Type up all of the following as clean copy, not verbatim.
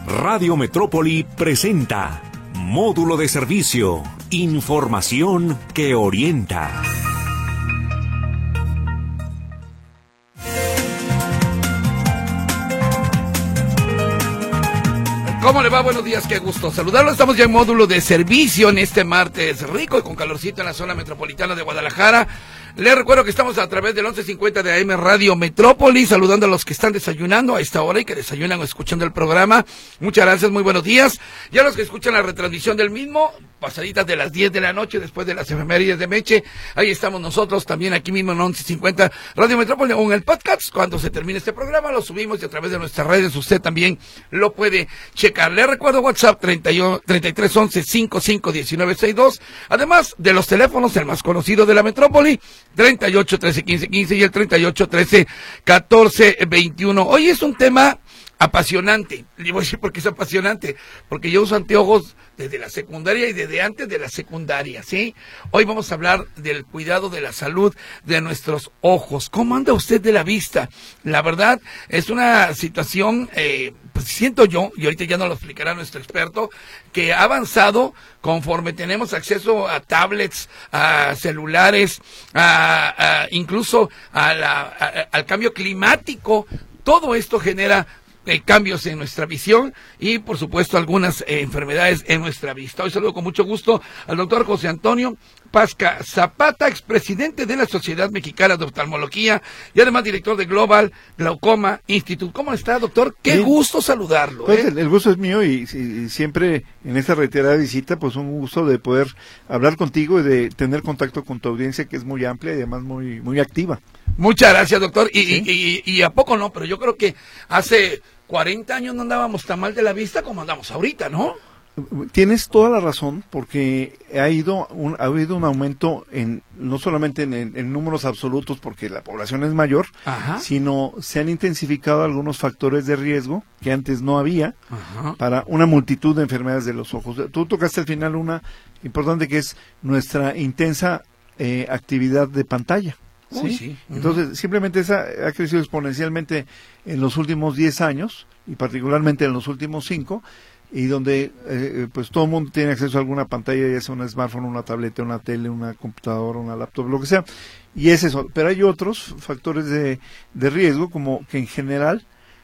Radio Metrópoli presenta Módulo de Servicio, información que orienta. ¿Cómo le va? Buenos días, qué gusto saludarlo. Estamos ya en módulo de servicio en este martes rico y con calorcito en la zona metropolitana de Guadalajara. Les recuerdo que estamos a través del 1150 de AM Radio Metrópoli, saludando a los que están desayunando a esta hora y que desayunan o escuchando el programa. Muchas gracias, muy buenos días. Y a los que escuchan la retransmisión del mismo, pasaditas de las 10 de la noche, después de las efemérides de Meche, ahí estamos nosotros también aquí mismo en 1150 Radio Metrópoli o en el podcast. Cuando se termine este programa lo subimos y a través de nuestras redes usted también lo puede checar. Le recuerdo WhatsApp 3311-551962, además de los teléfonos, el más conocido de la Metrópoli, 38 13 15 15 y el 38 13 14 21. Hoy es un tema apasionante. Le voy a decir por qué es apasionante, porque yo uso anteojos desde la secundaria y desde antes de la secundaria, ¿sí? Hoy vamos a hablar del cuidado de la salud de nuestros ojos. ¿Cómo anda usted de la vista? La verdad, es una situación, pues siento yo, y ahorita ya nos lo explicará nuestro experto, que ha avanzado conforme tenemos acceso a tablets, a celulares, incluso al cambio climático. Todo esto genera cambios en nuestra visión y, por supuesto, algunas enfermedades en nuestra vista. Hoy saludo con mucho gusto al doctor José Antonio Pasca Zapata, expresidente de la Sociedad Mexicana de Oftalmología y además director de Global Glaucoma Institute. ¿Cómo está, doctor? Qué Bien. Gusto saludarlo. Pues el gusto es mío y siempre en esta reiterada visita, pues un gusto de poder hablar contigo y de tener contacto con tu audiencia, que es muy amplia y además muy activa. Muchas gracias, doctor. ¿Sí? Y a poco no, pero yo creo que hace 40 años no andábamos tan mal de la vista como andamos ahorita, ¿no? Tienes toda la razón, porque ha habido un aumento no solamente en números absolutos, porque la población es mayor, Ajá. sino se han intensificado algunos factores de riesgo que antes no había, Ajá. para una multitud de enfermedades de los ojos. Tú tocaste al final una importante, que es nuestra intensa actividad de pantalla. ¿Sí? Uy, sí. Entonces, simplemente esa ha crecido exponencialmente en los últimos 10 años, y particularmente en los últimos 5, y donde pues todo el mundo tiene acceso a alguna pantalla, ya sea un smartphone, una tableta, una tele, una computadora, una laptop, lo que sea, y es eso. Pero hay otros factores de riesgo, como que en general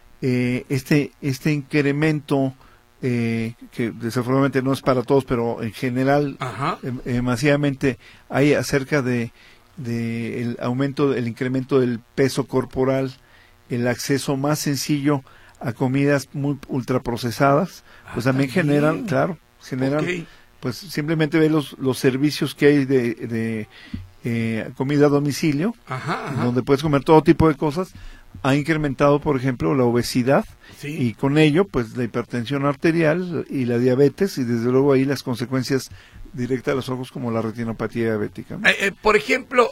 este incremento, que desafortunadamente no es para todos, pero en general masivamente hay acerca de el aumento, el incremento del peso corporal, el acceso más sencillo a comidas muy ultraprocesadas, pues también generan, okay, pues simplemente ve los servicios que hay de comida a domicilio, donde puedes comer todo tipo de cosas. Ha incrementado, por ejemplo, la obesidad, sí, y con ello, pues la hipertensión arterial y la diabetes, y desde luego ahí las consecuencias directas a los ojos, como la retinopatía diabética, ¿no? Por ejemplo,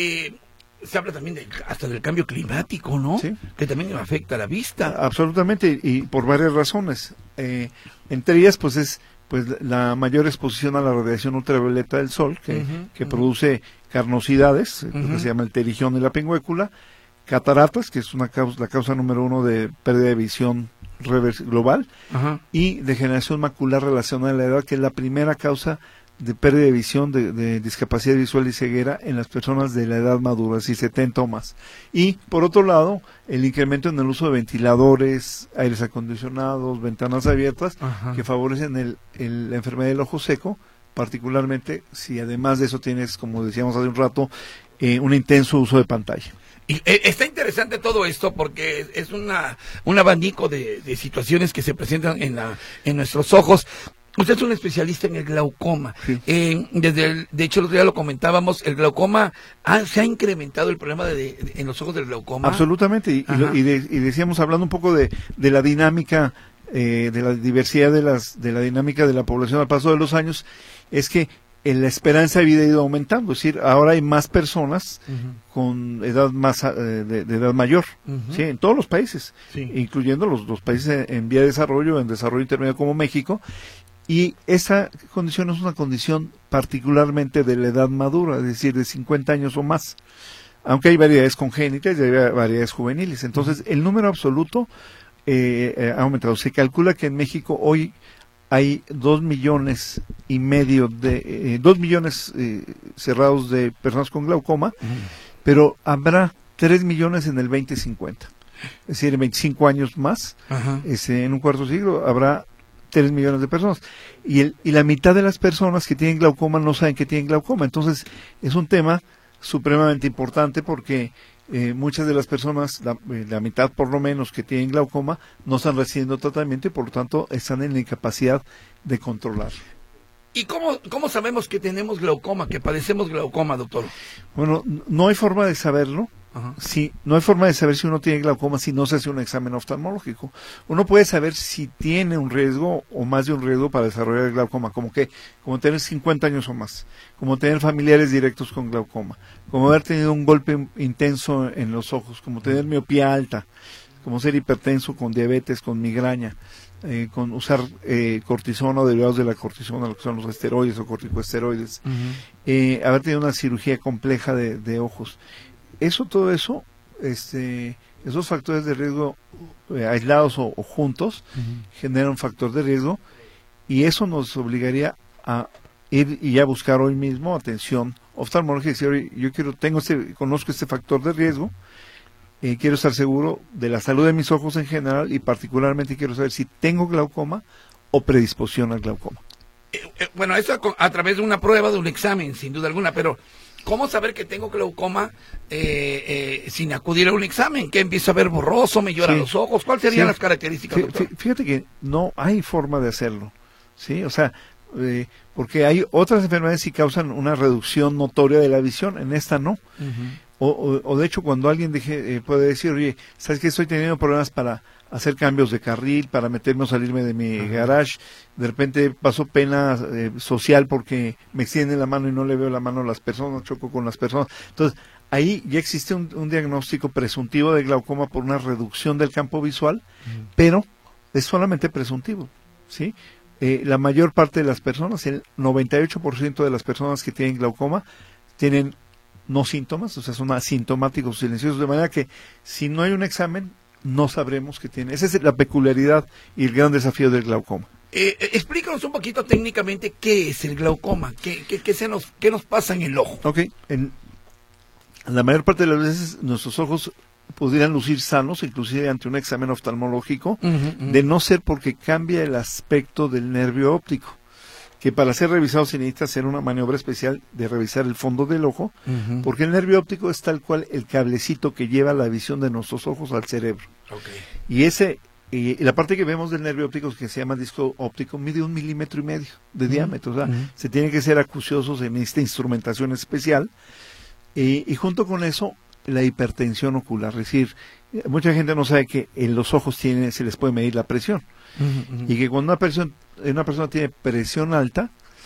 se habla también hasta del cambio climático, ¿no? Sí. Que también afecta a la vista. Absolutamente, y por varias razones. Entre ellas, pues es la mayor exposición a la radiación ultravioleta del sol, que produce carnosidades, que se llama el terigión y la pingüécula, cataratas, que es la causa número 1 de pérdida de visión global, y degeneración macular relacionada a la edad, que es la primera causa de pérdida de visión, de discapacidad visual y ceguera en las personas de la edad madura, así 70 o más. Y por otro lado, el incremento en el uso de ventiladores, aires acondicionados, ventanas abiertas, que favorecen la enfermedad del ojo seco, particularmente si además de eso tienes, como decíamos hace un rato, un intenso uso de pantalla. Y está interesante todo esto porque es un abanico de situaciones que se presentan en nuestros ojos. Usted es un especialista en el glaucoma. Sí. De hecho, el otro día lo comentábamos, el glaucoma, ¿se ha incrementado el problema en los ojos del glaucoma? Absolutamente, y decíamos, hablando un poco de la dinámica, de la diversidad de la dinámica de la población al paso de los años, es que la esperanza de vida ha ido aumentando, es decir, ahora hay más personas con edad de edad mayor, ¿sí? En todos los países, sí, incluyendo los países en vía de desarrollo, en desarrollo intermedio como México. Y esa condición es una condición particularmente de la edad madura, es decir, de 50 años o más. Aunque hay variedades congénitas y hay variedades juveniles. Entonces, el número absoluto ha aumentado. Se calcula que en México hoy hay 2,5 millones de 2 millones cerrados de personas con glaucoma, pero habrá 3 millones en el 2050. Es decir, en 25 años más, en un cuarto siglo, habrá 3 millones de personas. Y la mitad de las personas que tienen glaucoma no saben que tienen glaucoma. Entonces, es un tema supremamente importante porque muchas de las personas, la mitad por lo menos que tienen glaucoma, no están recibiendo tratamiento y por lo tanto están en la incapacidad de controlar. ¿Y cómo sabemos que tenemos glaucoma, que padecemos glaucoma, doctor? Bueno, no hay forma de saberlo. Sí, no hay forma de saber si uno tiene glaucoma si no se hace un examen oftalmológico. Uno puede saber si tiene un riesgo o más de un riesgo para desarrollar el glaucoma, como tener 50 años o más, como tener familiares directos con glaucoma, como haber tenido un golpe intenso en los ojos, como tener miopía alta, como ser hipertenso con diabetes, con migraña, con usar cortisona o derivados de la cortisona, lo que son los esteroides o corticosteroides, haber tenido una cirugía compleja de ojos. Todo eso, esos factores de riesgo aislados o juntos generan un factor de riesgo y eso nos obligaría a ir y a buscar hoy mismo atención oftalmológica y decir, oye, yo conozco este factor de riesgo, quiero estar seguro de la salud de mis ojos en general y particularmente quiero saber si tengo glaucoma o predisposición al glaucoma. Bueno, eso a través de una prueba, de un examen, sin duda alguna, pero ¿cómo saber que tengo glaucoma sin acudir a un examen? ¿Que empiezo a ver borroso, me lloran los ojos? ¿Cuáles serían las características, doctor? Fíjate que no hay forma de hacerlo, ¿sí? O sea, porque hay otras enfermedades que causan una reducción notoria de la visión, en esta no. O de hecho, cuando alguien puede decir, oye, ¿sabes qué? Estoy teniendo problemas para hacer cambios de carril, para meterme o salirme de mi garage, de repente paso pena social porque me extienden la mano y no le veo la mano a las personas, choco con las personas. Entonces, ahí ya existe un diagnóstico presuntivo de glaucoma por una reducción del campo visual, pero es solamente presuntivo, ¿sí? La mayor parte de las personas, el 98% de las personas que tienen glaucoma, tienen no síntomas, o sea, son asintomáticos silenciosos, de manera que si no hay un examen, no sabremos que tiene. Esa es la peculiaridad y el gran desafío del glaucoma. Explícanos un poquito técnicamente qué es el glaucoma, qué nos pasa en el ojo. Ok, la mayor parte de las veces nuestros ojos pudieran lucir sanos, inclusive ante un examen oftalmológico, de no ser porque cambia el aspecto del nervio óptico, que para ser revisado se necesita hacer una maniobra especial de revisar el fondo del ojo, porque el nervio óptico es tal cual el cablecito que lleva la visión de nuestros ojos al cerebro. Y la parte que vemos del nervio óptico, que se llama disco óptico, mide 1,5 milímetros de diámetro. O sea, se tiene que ser acucioso, se necesita instrumentación especial. Y junto con eso, la hipertensión ocular. Es decir, mucha gente no sabe que en los ojos se les puede medir la presión. Y que cuando una persona tiene presión alta,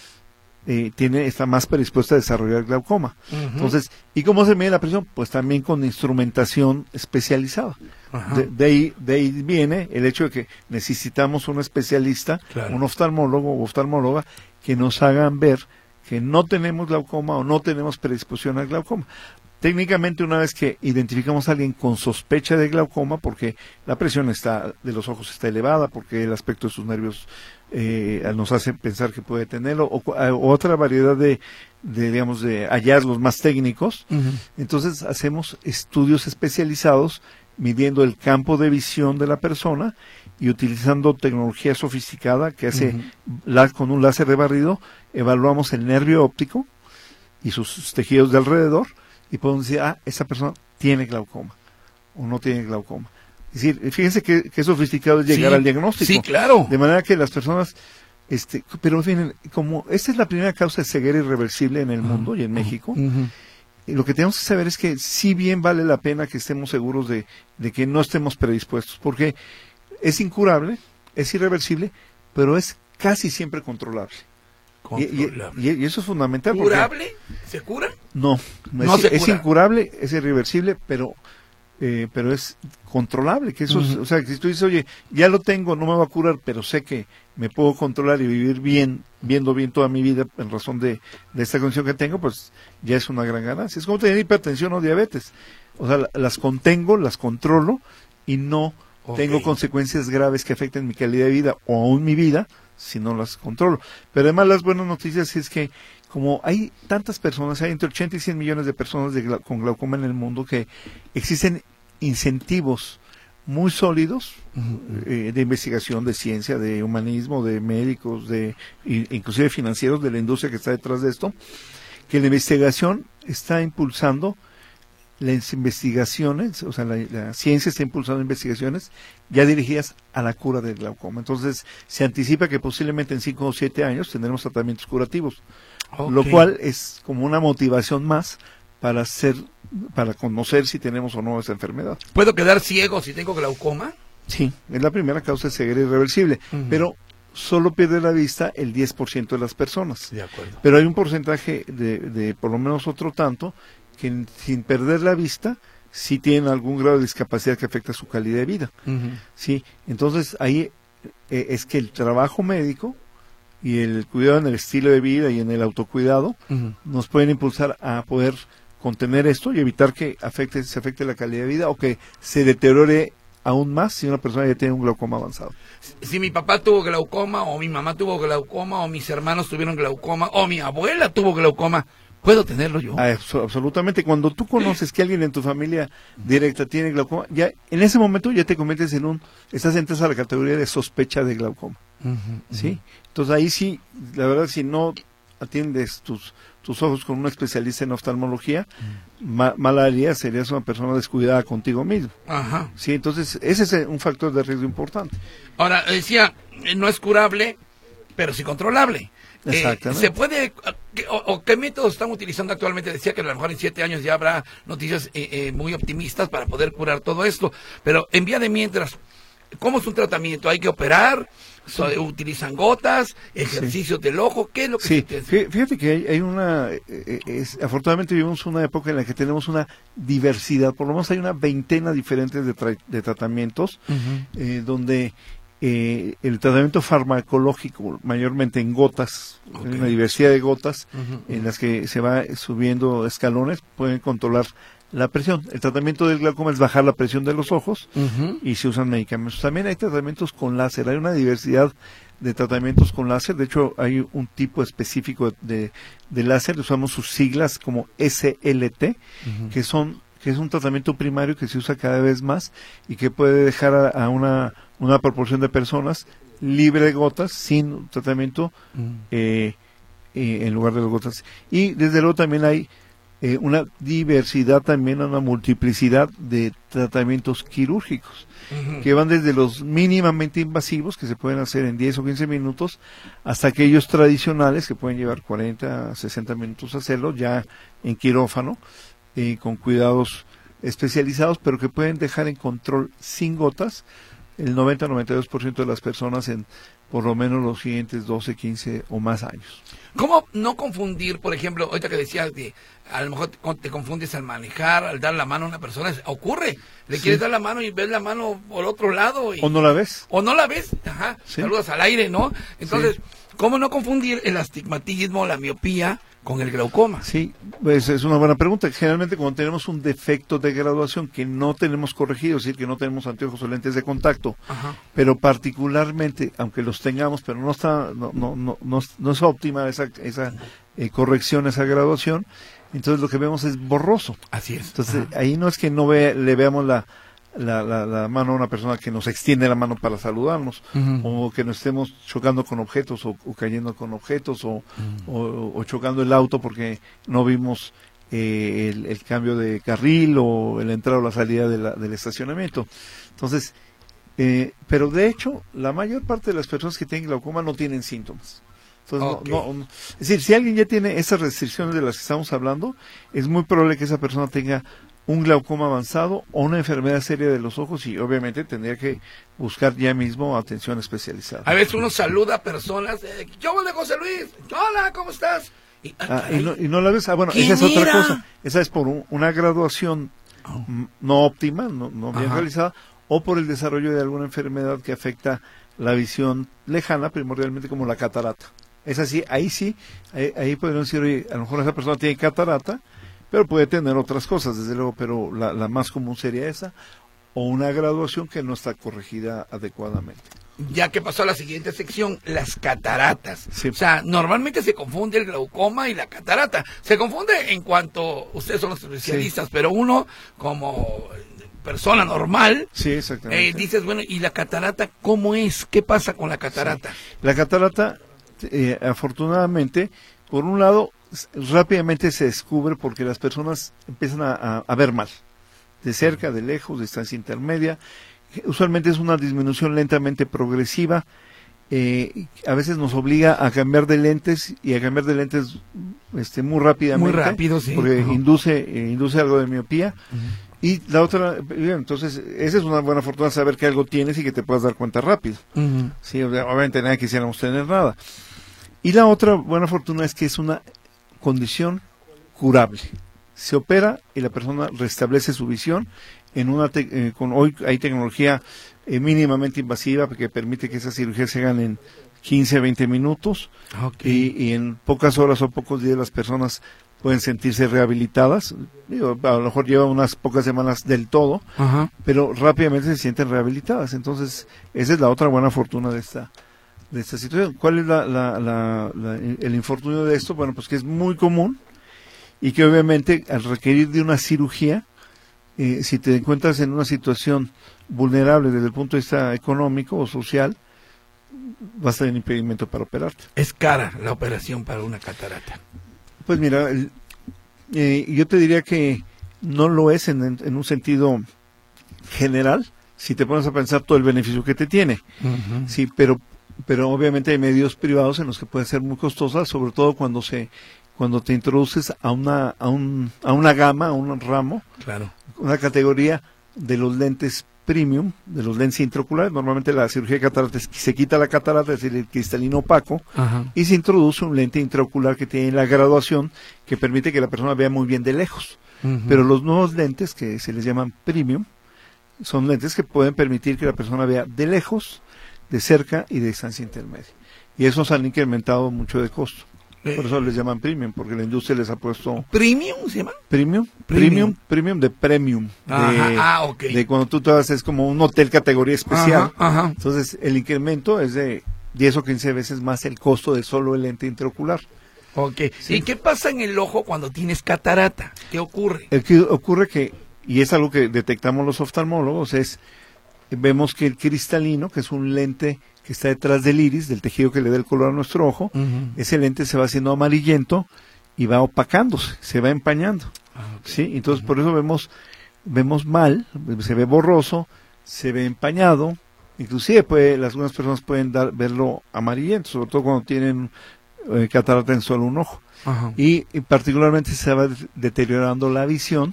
está más predispuesta a desarrollar glaucoma. Entonces, ¿y cómo se mide la presión? Pues también con instrumentación especializada. De ahí viene el hecho de que necesitamos un especialista, un oftalmólogo o oftalmóloga, que nos hagan ver que no tenemos glaucoma o no tenemos predisposición al glaucoma. Técnicamente, una vez que identificamos a alguien con sospecha de glaucoma, porque la presión de los ojos está elevada, porque el aspecto de sus nervios nos hace pensar que puede tenerlo, o otra variedad de hallazgos más técnicos, entonces hacemos estudios especializados midiendo el campo de visión de la persona y utilizando tecnología sofisticada que hace con un láser de barrido, evaluamos el nervio óptico y sus tejidos de alrededor, y podemos decir, esa persona tiene glaucoma o no tiene glaucoma. Es decir, fíjense qué sofisticado es llegar al diagnóstico. Sí, claro. De manera que las personas, pero miren, como esta es la primera causa de ceguera irreversible en el mundo y en México, lo que tenemos que saber es que sí bien vale la pena que estemos seguros de que no estemos predispuestos, porque es incurable, es irreversible, pero es casi siempre controlable. Y eso es fundamental. ¿Curable? ¿Se cura? No es incurable, es irreversible, pero es controlable. Que eso o sea, que si tú dices, oye, ya lo tengo, no me va a curar, pero sé que me puedo controlar y vivir bien, viendo bien toda mi vida en razón de esta condición que tengo, pues ya es una gran ganancia. Es como tener hipertensión o diabetes. O sea, las contengo, las controlo y no tengo consecuencias graves que afecten mi calidad de vida o aún mi vida si no las controlo. Pero además las buenas noticias es que como hay tantas personas, hay entre 80 y 100 millones de personas con glaucoma en el mundo, que existen incentivos muy sólidos de investigación, de ciencia, de humanismo, de médicos, inclusive financieros, de la industria que está detrás de esto, que la investigación está impulsando las investigaciones, o sea, la ciencia está impulsando investigaciones ya dirigidas a la cura del glaucoma. Entonces, se anticipa que posiblemente en 5 o 7 años tendremos tratamientos curativos, lo cual es como una motivación más para conocer si tenemos o no esa enfermedad. ¿Puedo quedar ciego si tengo glaucoma? Sí, es la primera causa de ceguera irreversible, pero solo pierde la vista el 10% de las personas. De acuerdo. Pero hay un porcentaje de por lo menos otro tanto que sin perder la vista sí tienen algún grado de discapacidad que afecta su calidad de vida. Sí, entonces ahí es que el trabajo médico y el cuidado en el estilo de vida y en el autocuidado nos pueden impulsar a poder contener esto y evitar que se afecte la calidad de vida o que se deteriore aún más si una persona ya tiene un glaucoma avanzado. Si mi papá tuvo glaucoma, o mi mamá tuvo glaucoma, o mis hermanos tuvieron glaucoma, o mi abuela tuvo glaucoma, ¿puedo tenerlo yo? Absolutamente. Cuando tú conoces que alguien en tu familia directa tiene glaucoma, ya en ese momento ya te conviertes entras a la categoría de sospecha de glaucoma. ¿Sí? Entonces ahí sí, la verdad, si no atiendes tus ojos con un especialista en oftalmología, mal harías, serías una persona descuidada contigo mismo. Ajá. Sí, entonces ese es un factor de riesgo importante. Ahora, decía, no es curable, pero sí controlable. Exactamente. ¿Se puede, o qué métodos están utilizando actualmente? Decía que a lo mejor en 7 años ya habrá noticias muy optimistas para poder curar todo esto, pero en vía de mientras, ¿cómo es un tratamiento? ¿Hay que operar? ¿Utilizan gotas? ¿Ejercicios del ojo? ¿Qué es lo que se hace? Fíjate que hay una... afortunadamente vivimos una época en la que tenemos una diversidad, por lo menos hay una veintena diferentes de tratamientos, donde el tratamiento farmacológico, mayormente en gotas, hay una diversidad de gotas en las que se va subiendo escalones, pueden controlar la presión. El tratamiento del glaucoma es bajar la presión de los ojos y se usan medicamentos. También hay tratamientos con láser, hay una diversidad de tratamientos con láser. De hecho, hay un tipo específico de láser, usamos sus siglas como SLT, que es un tratamiento primario que se usa cada vez más y que puede dejar a una proporción de personas libre de gotas, sin tratamiento en lugar de las gotas. Y desde luego también hay una diversidad, también una multiplicidad de tratamientos quirúrgicos que van desde los mínimamente invasivos, que se pueden hacer en 10 o 15 minutos, hasta aquellos tradicionales que pueden llevar 40 a 60 minutos hacerlo, ya en quirófano, con cuidados especializados, pero que pueden dejar en control sin gotas el 90-92% de las personas en por lo menos los siguientes 12, 15 o más años. ¿Cómo no confundir, por ejemplo, ahorita que decías que a lo mejor te confundes al manejar, al dar la mano a una persona? Ocurre, le quieres dar la mano y ves la mano por otro lado. O no la ves. O no la ves, ajá, saludas al aire, ¿no? Entonces, ¿cómo no confundir el astigmatismo, la miopía con el glaucoma? Sí, pues es una buena pregunta. Generalmente cuando tenemos un defecto de graduación que no tenemos corregido, es decir, que no tenemos anteojos o lentes de contacto, pero particularmente, aunque los tengamos, pero no es óptima esa corrección, esa graduación, entonces lo que vemos es borroso. Así es. Entonces ahí no es que le veamos la mano a una persona que nos extiende la mano para saludarnos, o que nos estemos chocando con objetos o cayendo con objetos o chocando el auto porque no vimos el cambio de carril o la entrada o la salida del estacionamiento. Entonces, pero de hecho la mayor parte de las personas que tienen glaucoma no tienen síntomas. Entonces, es decir, si alguien ya tiene esas restricciones de las que estamos hablando, es muy probable que esa persona tenga un glaucoma avanzado o una enfermedad seria de los ojos, y obviamente tendría que buscar ya mismo atención especializada. A veces uno saluda a personas, yo voy de José Luis, hola, ¿cómo estás? Y no la ves. Bueno, esa es otra cosa. Esa es por una graduación no óptima, no bien realizada, o por el desarrollo de alguna enfermedad que afecta la visión lejana, primordialmente como la catarata. Es así, ahí podríamos decir, oye, a lo mejor esa persona tiene catarata, pero puede tener otras cosas, desde luego, pero la más común sería esa, o una graduación que no está corregida adecuadamente. Ya que pasó a la siguiente sección, las cataratas. Sí. O sea, normalmente se confunde el glaucoma y la catarata. Se confunde en cuanto, ustedes son los especialistas, pero uno como persona normal, Sí, exactamente. dices, bueno, ¿y la catarata cómo es? ¿Qué pasa con la catarata? La catarata, afortunadamente, por un lado, rápidamente se descubre porque las personas empiezan a ver mal, de cerca, de lejos, de distancia intermedia. Usualmente es una disminución lentamente progresiva. A veces nos obliga a cambiar de lentes y a cambiar de lentes muy rápidamente. Muy rápido, sí. Porque Ajá. induce algo de miopía. Y la otra, entonces, esa es una buena fortuna, saber que algo tienes y que te puedas dar cuenta rápido. Sí, obviamente nadie quisiéramos tener nada. Y la otra buena fortuna es que es una condición curable. Se opera y la persona restablece su visión. Hoy hay tecnología mínimamente invasiva que permite que esas cirugías se hagan en 15 a 20 minutos. Okay. Y en pocas horas o pocos días las personas pueden sentirse rehabilitadas. Digo, a lo mejor lleva unas pocas semanas del todo, Ajá. pero rápidamente se sienten rehabilitadas. Entonces, esa es la otra buena fortuna de esta situación. ¿Cuál es el infortunio de esto? Bueno, pues que es muy común y que obviamente al requerir de una cirugía, si te encuentras en una situación vulnerable desde el punto de vista económico o social, vas a tener impedimento para operarte. Es cara la operación para una catarata. Pues mira, yo te diría que no lo es en un sentido general, si te pones a pensar todo el beneficio que te tiene. Sí, pero obviamente hay medios privados en los que puede ser muy costosa, sobre todo cuando te introduces a una gama, a un ramo, Claro. una categoría de los lentes premium, de los lentes intraoculares. Normalmente la cirugía de catarata se quita la catarata, es decir, el cristalino opaco, Ajá. y se introduce un lente intraocular que tiene la graduación que permite que la persona vea muy bien de lejos. Pero los nuevos lentes, que se les llaman premium, son lentes que pueden permitir que la persona vea de lejos, de cerca y de distancia intermedia. Y esos han incrementado mucho de costo. Por eso les llaman premium, porque la industria les ha puesto ¿Premium se llama? premium de premium. Ajá. Ok. De cuando tú te vas, es como un hotel categoría especial. Ajá. Entonces, el incremento es de 10 o 15 veces más el costo de solo el lente intraocular. Ok. Sí. ¿Y qué pasa en el ojo cuando tienes catarata? ¿Qué ocurre? Ocurre que, y es algo que detectamos los oftalmólogos, vemos que el cristalino, que es un lente que está detrás del iris, del tejido que le da el color a nuestro ojo, ese lente se va haciendo amarillento y va opacándose, se va empañando. ¿Sí? Entonces, por eso vemos mal, se ve borroso, se ve empañado, inclusive algunas personas pueden verlo amarillento, sobre todo cuando tienen catarata en solo un ojo. Ajá. Y particularmente se va deteriorando la visión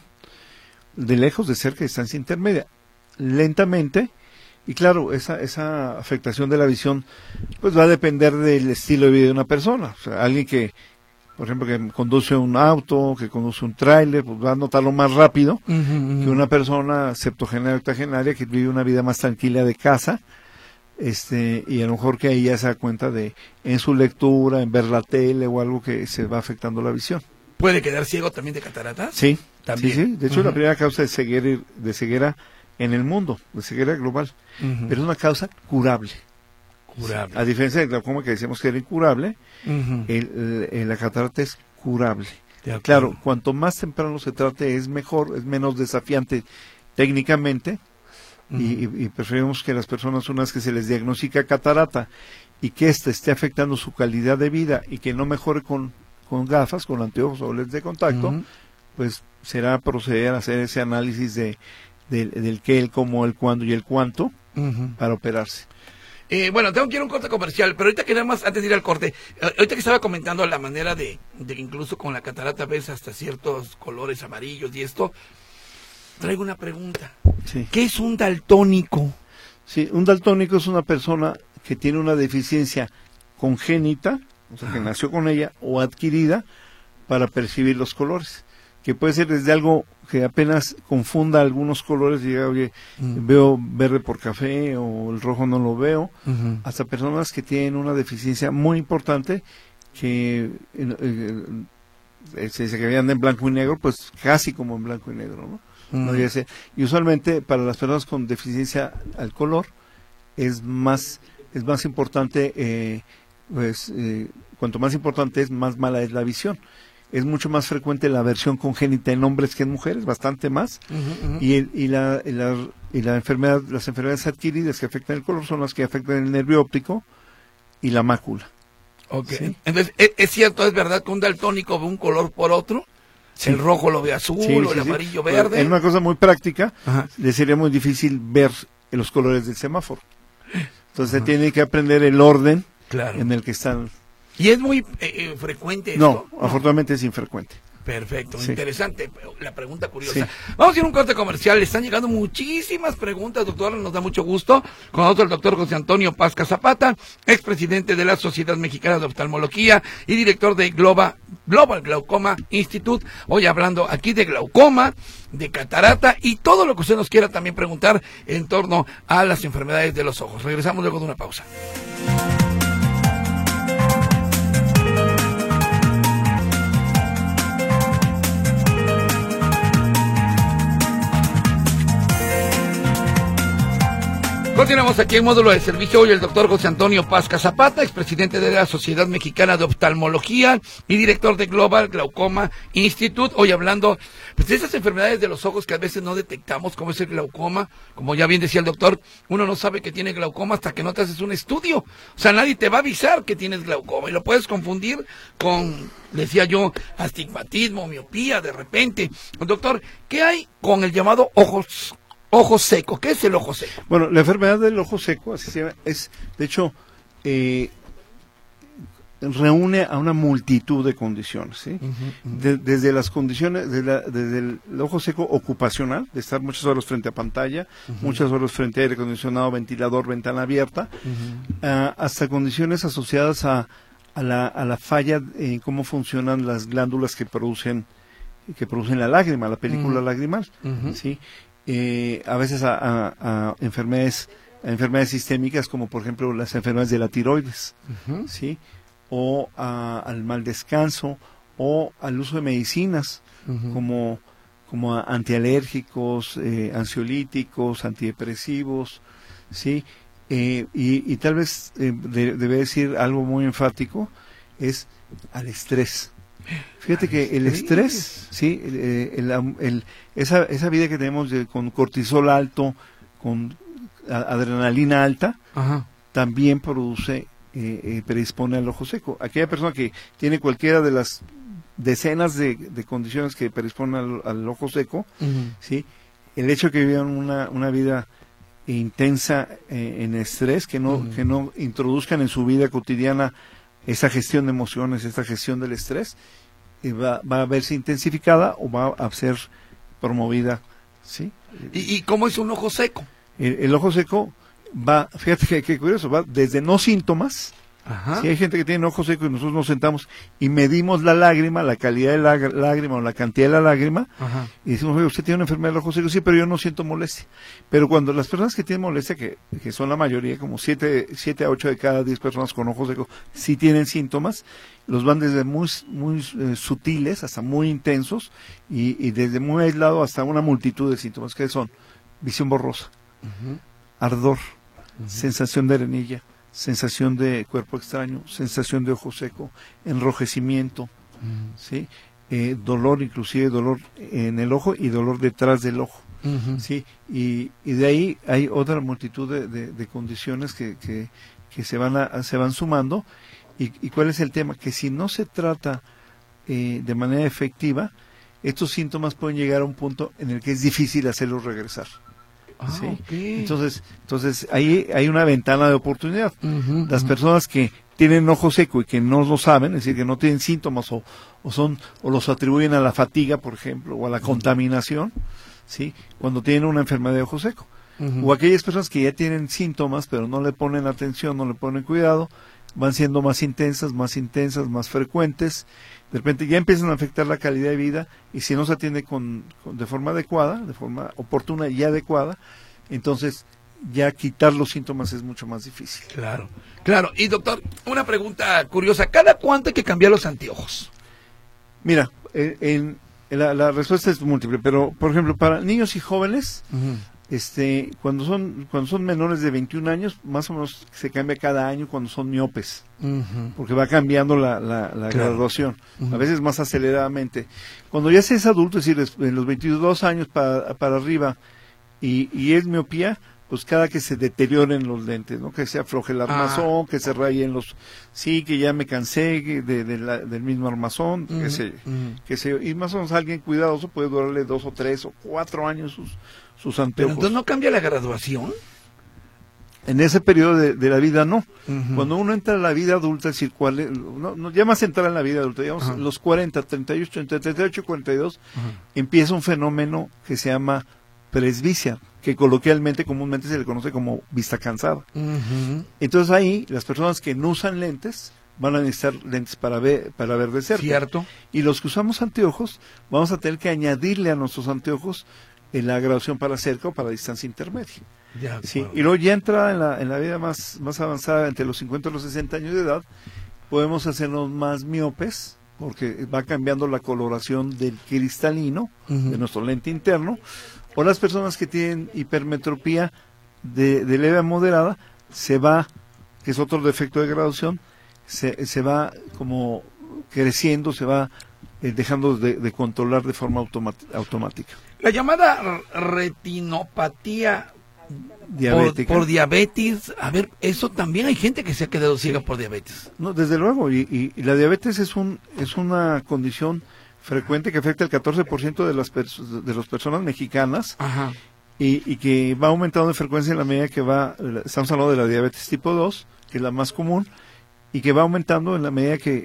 de lejos, de cerca, de distancia intermedia, lentamente. Y claro, esa afectación de la visión pues va a depender del estilo de vida de una persona. O sea, alguien que, por ejemplo, que conduce un auto, que conduce un tráiler, pues va a notarlo más rápido que una persona septuagenaria, octogenaria, que vive una vida más tranquila de casa, y a lo mejor que ahí ya se da cuenta en su lectura, en ver la tele o algo, que se va afectando la visión. ¿Puede quedar ciego también de catarata? Sí, También. sí. De hecho, la primera causa de ceguera en el mundo, de ceguera global, pero es una causa curable. Curable. A diferencia del glaucoma, que decíamos que era incurable, la catarata es curable. Claro, cuanto más temprano se trate es mejor, es menos desafiante técnicamente, y preferimos que las personas, una vez que se les diagnostica catarata y que ésta esté afectando su calidad de vida y que no mejore con gafas, con anteojos o lentes de contacto, pues será proceder a hacer ese análisis del qué, el cómo, el cuándo y el cuánto para operarse. Bueno, tengo que ir a un corte comercial, pero ahorita que nada más, antes de ir al corte, ahorita que estaba comentando la manera de que incluso con la catarata ves hasta ciertos colores amarillos y esto, traigo una pregunta. Sí. ¿Qué es un daltónico? Sí, un daltónico es una persona que tiene una deficiencia congénita, o sea, que nació con ella, o adquirida, para percibir los colores, que puede ser desde algo que apenas confunda algunos colores y diga, oye, veo verde por café o el rojo no lo veo, hasta personas que tienen una deficiencia muy importante, que se dice que vean en blanco y negro, pues casi como en blanco y negro, ¿no? no debe ser. Y usualmente para las personas con deficiencia al color es más importante, cuanto más importante es, más mala es la visión. Es mucho más frecuente la aversión congénita en hombres que en mujeres, bastante más. Y la enfermedad, las enfermedades adquiridas que afectan el color son las que afectan el nervio óptico y la mácula. Okay. ¿Sí? Entonces, ¿es cierto, es verdad que un daltónico ve un color por otro? Sí. El rojo lo ve azul, o el amarillo verde. En una cosa muy práctica, Ajá, le sería muy difícil ver los colores del semáforo. Entonces se tiene que aprender el orden claro, en el que están. ¿Y es muy frecuente esto? No, afortunadamente es infrecuente. Perfecto, Sí. Interesante la pregunta curiosa. Sí. Vamos a ir a un corte comercial, le están llegando muchísimas preguntas, doctor, nos da mucho gusto. Con nosotros el doctor José Antonio Pasca Zapata, expresidente de la Sociedad Mexicana de Oftalmología y director de Global Glaucoma Institute. Hoy hablando aquí de glaucoma, de catarata y todo lo que usted nos quiera también preguntar en torno a las enfermedades de los ojos. Regresamos luego de una pausa. Continuamos aquí en Módulo de Servicio. Hoy el doctor José Antonio Pasca Zapata, expresidente de la Sociedad Mexicana de Oftalmología y director de Global Glaucoma Institute. Hoy hablando pues, de esas enfermedades de los ojos que a veces no detectamos, como es el glaucoma. Como ya bien decía el doctor, uno no sabe que tiene glaucoma hasta que no te haces un estudio. O sea, nadie te va a avisar que tienes glaucoma y lo puedes confundir con, decía yo, astigmatismo, miopía de repente. Doctor, ¿qué hay con el llamado ojo seco? ¿Qué es el ojo seco? Bueno, la enfermedad del ojo seco, así se llama, es, de hecho, reúne a una multitud de condiciones, ¿sí? Desde las condiciones, desde el ojo seco ocupacional, de estar muchas horas frente a pantalla, muchas horas frente a aire acondicionado, ventilador, ventana abierta, hasta condiciones asociadas a la falla en cómo funcionan las glándulas que producen la lágrima, la película lagrimal, ¿sí? A veces a enfermedades sistémicas como por ejemplo las enfermedades de la tiroides, ¿sí? O al mal descanso o al uso de medicinas como antialérgicos, ansiolíticos, antidepresivos, ¿sí? Y tal vez debe decir algo muy enfático, es al estrés. Fíjate que el estrés, sí, esa vida que tenemos con cortisol alto, con adrenalina alta, también predispone al ojo seco. Aquella persona que tiene cualquiera de las decenas de condiciones que predisponen al ojo seco, sí, el hecho de que vivan una vida intensa en estrés, que no introduzcan en su vida cotidiana esa gestión de emociones, esta gestión del estrés, va a verse intensificada o va a ser promovida, ¿sí? ¿Y cómo es un ojo seco? El ojo seco va, fíjate que curioso, va desde no síntomas. Si hay gente que tiene ojo seco y nosotros nos sentamos y medimos la lágrima, la calidad de la lágrima o la cantidad de la lágrima, y decimos, oye, usted tiene una enfermedad del ojo seco, sí, pero yo no siento molestia. Pero cuando las personas que tienen molestia, que son la mayoría, como 7 a 8 de cada 10 personas con ojo seco, sí tienen síntomas, los van desde muy sutiles hasta muy intensos y desde muy aislado hasta una multitud de síntomas, que son visión borrosa, ardor, sensación de arenilla, sensación de cuerpo extraño, sensación de ojo seco, enrojecimiento, ¿sí? Dolor, inclusive dolor en el ojo y dolor detrás del ojo, ¿sí? Y de ahí hay otra multitud de condiciones que se van sumando. ¿Y cuál es el tema? Que si no se trata de manera efectiva, estos síntomas pueden llegar a un punto en el que es difícil hacerlos regresar. ¿Sí? Okay. Entonces ahí hay una ventana de oportunidad. Las personas que tienen ojo seco y que no lo saben, es decir, que no tienen síntomas o los atribuyen a la fatiga, por ejemplo, o a la contaminación, ¿sí? Cuando tienen una enfermedad de ojo seco. O aquellas personas que ya tienen síntomas, pero no le ponen atención, no le ponen cuidado, van siendo más intensas, más frecuentes, de repente ya empiezan a afectar la calidad de vida, y si no se atiende de forma adecuada, de forma oportuna y adecuada, entonces ya quitar los síntomas es mucho más difícil. Claro. Y doctor, una pregunta curiosa, ¿cada cuánto hay que cambiar los anteojos? Mira, en la respuesta es múltiple, pero por ejemplo, para niños y jóvenes, cuando son menores de 21 años, más o menos se cambia cada año cuando son miopes, porque va cambiando la graduación, a veces más aceleradamente. Cuando ya se es adulto, es decir, en los 22 años para arriba, y es miopía, pues cada que se deterioren los lentes, ¿no? Que se afloje el armazón, que se rayen que ya me cansé del mismo armazón, que se y más o menos alguien cuidadoso puede durarle 2 o 3 o 4 años sus anteojos. Pero entonces no cambia la graduación. En ese periodo de la vida no. Cuando uno entra a la vida adulta, es decir, ya más entrar en la vida adulta, digamos, los 40, 38, entre 38 y 42, empieza un fenómeno que se llama presbicia, que coloquialmente, comúnmente se le conoce como vista cansada. Entonces ahí, las personas que no usan lentes van a necesitar lentes para ver de cerca. Cierto. Y los que usamos anteojos, vamos a tener que añadirle a nuestros anteojos la graduación para cerca o para distancia intermedia. Sí, y luego ya entra en la vida más avanzada, entre los 50 y los 60 años de edad, podemos hacernos más miopes, porque va cambiando la coloración del cristalino de nuestro lente interno, o las personas que tienen hipermetropía de leve a moderada, que es otro defecto de graduación, se va como creciendo, se va dejando de controlar de forma automática. La llamada retinopatía diabética. Por diabetes, a ver, eso también hay gente que se ha quedado ciega por diabetes. No, desde luego, y la diabetes es una condición frecuente que afecta el 14% de las personas mexicanas. Y que va aumentando de frecuencia en la medida que estamos hablando de la diabetes tipo 2, que es la más común, y que va aumentando en la medida que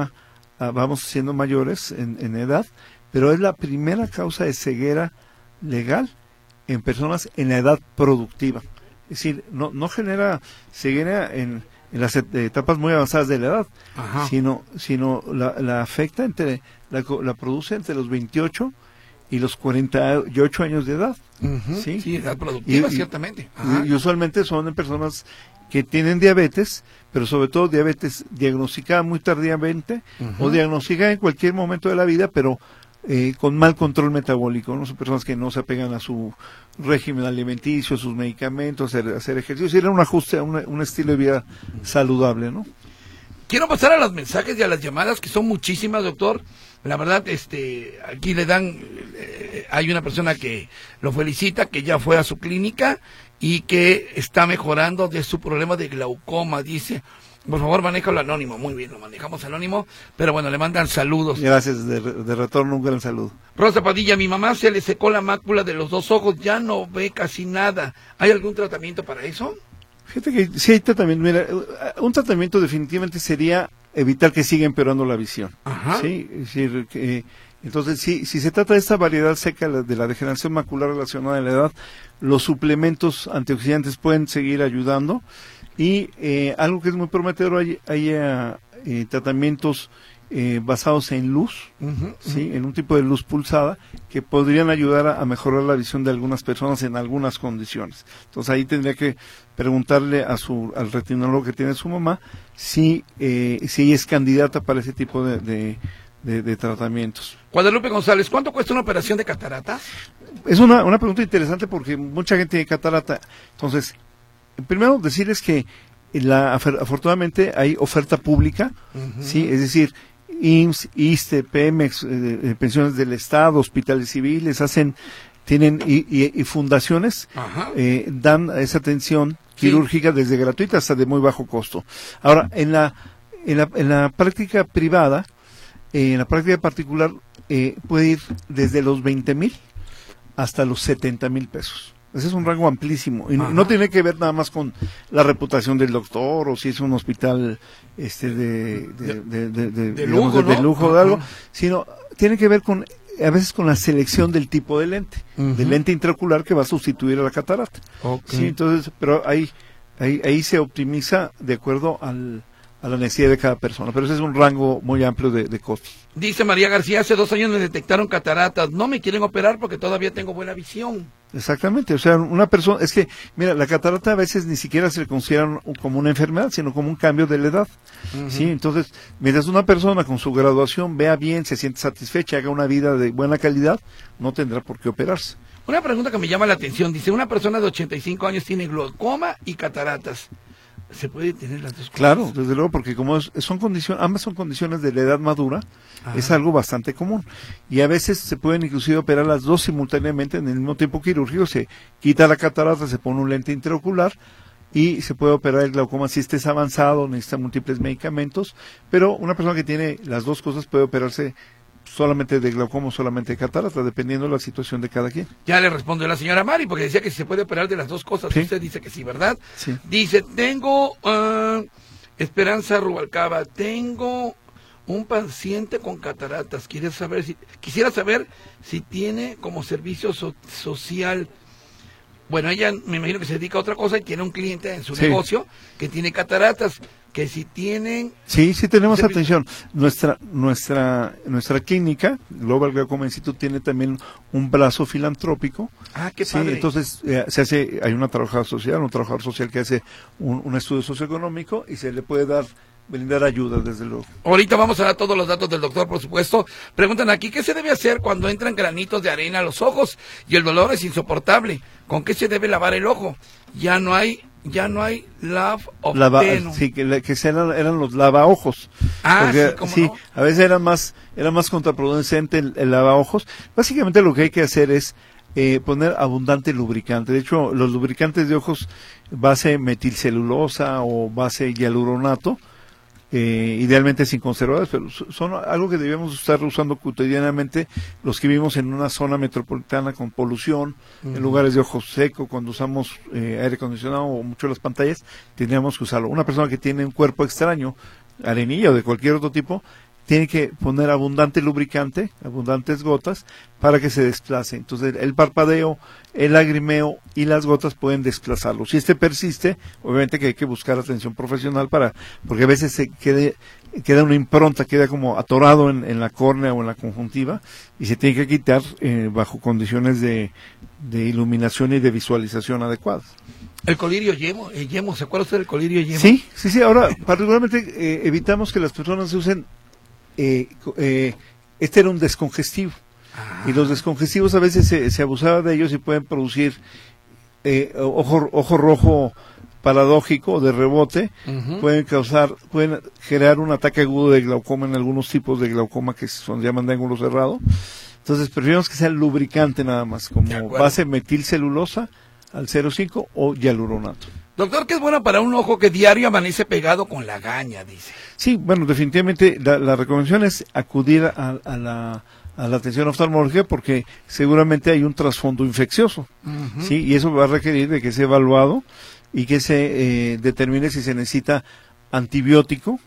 vamos siendo mayores en edad, pero es la primera causa de ceguera legal en personas en la edad productiva. Es decir, no genera ceguera en las etapas muy avanzadas de la edad, sino la afecta la produce entre los 28 y los 48 años de edad. Sí, edad productiva, ciertamente. Y usualmente son en personas que tienen diabetes, pero sobre todo diabetes diagnosticada muy tardíamente o diagnosticada en cualquier momento de la vida, pero con mal control metabólico, ¿no? Son personas que no se apegan a su régimen alimenticio, a sus medicamentos, hacer ejercicio, era un ajuste a un estilo de vida saludable, ¿no? Quiero pasar a los mensajes y a las llamadas, que son muchísimas, doctor. La verdad, aquí le dan, hay una persona que lo felicita, que ya fue a su clínica y que está mejorando de su problema de glaucoma, dice. Por favor, manéjalo anónimo. Muy bien, lo manejamos anónimo, pero bueno, le mandan saludos. Gracias, de retorno un gran saludo. Rosa Padilla, mi mamá se le secó la mácula de los 2 ojos, ya no ve casi nada. ¿Hay algún tratamiento para eso? Fíjate que sí hay tratamiento. Mira, un tratamiento definitivamente sería evitar que siga empeorando la visión. Sí, es decir, entonces si se trata de esta variedad seca de la degeneración macular relacionada a la edad, los suplementos antioxidantes pueden seguir ayudando. Y algo que es muy prometedor, hay tratamientos basados en luz, ¿sí? En un tipo de luz pulsada, que podrían ayudar a mejorar la visión de algunas personas en algunas condiciones. Entonces ahí tendría que preguntarle al retinólogo que tiene su mamá si ella es candidata para ese tipo de tratamientos. Guadalupe González, ¿cuánto cuesta una operación de catarata? Es una pregunta interesante porque mucha gente tiene catarata. Entonces, primero decirles que afortunadamente hay oferta pública, ¿sí? Es decir, IMSS, ISSSTE, Pemex, pensiones del Estado, hospitales civiles, tienen y fundaciones dan esa atención quirúrgica desde gratuita hasta de muy bajo costo. Ahora, en la práctica privada, en la práctica particular, puede ir desde los 20,000 hasta los 70,000 pesos. Ese es un rango amplísimo y no tiene que ver nada más con la reputación del doctor o si es un hospital de lujo, ¿no? De lujo de algo, sino tiene que ver a veces con la selección del tipo de lente, del lente intraocular que va a sustituir a la catarata. Sí, entonces, pero ahí se optimiza de acuerdo a la necesidad de cada persona, pero ese es un rango muy amplio de costos. Dice María García, hace 2 años me detectaron cataratas, no me quieren operar porque todavía tengo buena visión. Exactamente, o sea, una persona, es que, mira, la catarata a veces ni siquiera se le considera como una enfermedad, sino como un cambio de la edad, ¿sí? Entonces, mientras una persona con su graduación vea bien, se siente satisfecha, haga una vida de buena calidad, no tendrá por qué operarse. Una pregunta que me llama la atención, dice, una persona de 85 años tiene glaucoma y cataratas. ¿Se puede tener las dos cosas? Claro, desde luego, porque como son condiciones, ambas son condiciones de la edad madura, es algo bastante común. Y a veces se pueden inclusive operar las dos simultáneamente en el mismo tiempo quirúrgico, se quita la catarata, se pone un lente intraocular y se puede operar el glaucoma si este es avanzado, necesita múltiples medicamentos, pero una persona que tiene las dos cosas puede operarse solamente de glaucoma o solamente de catarata, dependiendo de la situación de cada quien. Ya le respondió la señora Mari, porque decía que se puede operar de las dos cosas. Sí. Usted dice que sí, ¿verdad? Sí. Dice, tengo Esperanza Rubalcaba, tengo un paciente con cataratas. Quisiera saber si tiene como servicio social. Bueno, ella me imagino que se dedica a otra cosa y tiene un cliente en su negocio que tiene cataratas. Que si tienen... Sí tenemos atención. Nuestra clínica, Global Glaucoma Institute, tiene también un brazo filantrópico. Ah, qué padre. Sí, entonces hay un trabajador social que hace un estudio socioeconómico y se le puede brindar ayuda, desde luego. Ahorita vamos a dar todos los datos del doctor, por supuesto. Preguntan aquí, ¿qué se debe hacer cuando entran granitos de arena a los ojos y el dolor es insoportable? ¿Con qué se debe lavar el ojo? Ya no hay sí, que eran los lavaojos. Porque, sí, no. A veces era más contraproducente el lavaojos. Básicamente lo que hay que hacer es poner abundante lubricante. De hecho, los lubricantes de ojos base metilcelulosa o base hialuronato, idealmente sin conservadores, pero son algo que debemos estar usando cotidianamente los que vivimos en una zona metropolitana con polución, en lugares de ojo seco, cuando usamos aire acondicionado o mucho las pantallas, tendríamos que usarlo. Una persona que tiene un cuerpo extraño, arenilla o de cualquier otro tipo, tiene que poner abundante lubricante, abundantes gotas, para que se desplace. Entonces el parpadeo, el lagrimeo y las gotas pueden desplazarlo. Si este persiste, obviamente que hay que buscar atención profesional porque a veces se queda una impronta, queda como atorado en la córnea o en la conjuntiva y se tiene que quitar bajo condiciones de iluminación y de visualización adecuadas. El colirio yemo, ¿se acuerda usted del colirio yemo? Sí, ahora particularmente evitamos que las personas usen este era un descongestivo y los descongestivos a veces se abusaba de ellos y pueden producir ojo rojo paradójico de rebote, pueden generar un ataque agudo de glaucoma en algunos tipos de glaucoma que se llaman de ángulo cerrado. Entonces preferimos que sea lubricante nada más, como base metilcelulosa al 0,5 o hialuronato. Doctor, ¿qué es bueno para un ojo que diario amanece pegado con lagaña, dice? Sí, bueno, definitivamente la recomendación es acudir a la atención oftalmológica porque seguramente hay un trasfondo infeccioso, ¿sí? Y eso va a requerir de que sea evaluado y que se determine si se necesita antibiótico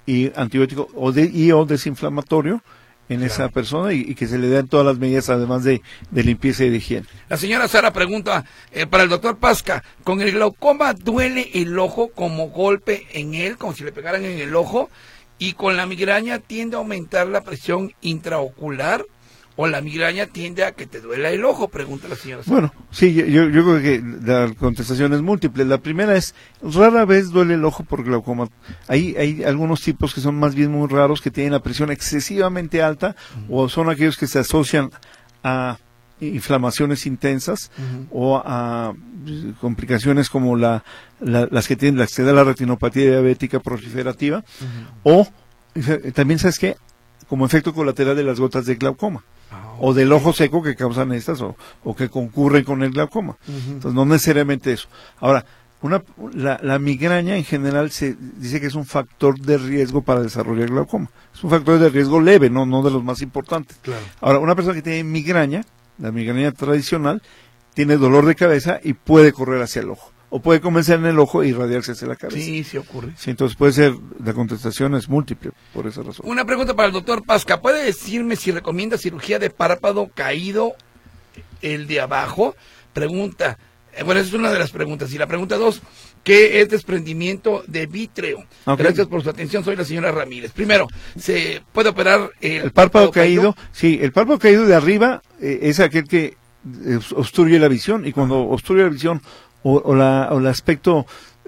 o desinflamatorio en esa persona y que se le den todas las medidas además de limpieza y de higiene. La señora Sara pregunta para el doctor Pasca, ¿con el glaucoma duele el ojo como golpe en él, como si le pegaran en el ojo? ¿Y con la migraña tiende a aumentar la presión intraocular? ¿O la migraña tiende a que te duela el ojo? Pregunta la señora Sara. Bueno, sí, yo creo que la contestación es múltiple. La primera es, rara vez duele el ojo por glaucoma. Hay algunos tipos que son más bien muy raros, que tienen la presión excesivamente alta, o son aquellos que se asocian a inflamaciones intensas o a complicaciones como las que da la retinopatía diabética proliferativa, o también, ¿sabes qué? Como efecto colateral de las gotas de glaucoma. O del ojo seco que causan estas o que concurren con el glaucoma. Entonces no necesariamente eso. Ahora, la migraña en general se dice que es un factor de riesgo para desarrollar glaucoma. Es un factor de riesgo leve, no de los más importantes. Claro. Ahora, una persona que tiene migraña, la migraña tradicional, tiene dolor de cabeza y puede correr hacia el ojo. O puede comenzar en el ojo e irradiarse hacia la cabeza. Sí, sí ocurre. Sí, entonces puede ser, la contestación es múltiple, por esa razón. Una pregunta para el doctor Pasca. ¿Puede decirme si recomienda cirugía de párpado caído, el de abajo? Pregunta. Bueno, esa es una de las preguntas. Y la pregunta 2, que es desprendimiento de vítreo. Okay. Gracias por su atención, soy la señora Ramírez. Primero, ¿se puede operar el párpado caído? Sí, el párpado caído de arriba es aquel que obstruye la visión, y cuando obstruye la visión o el aspecto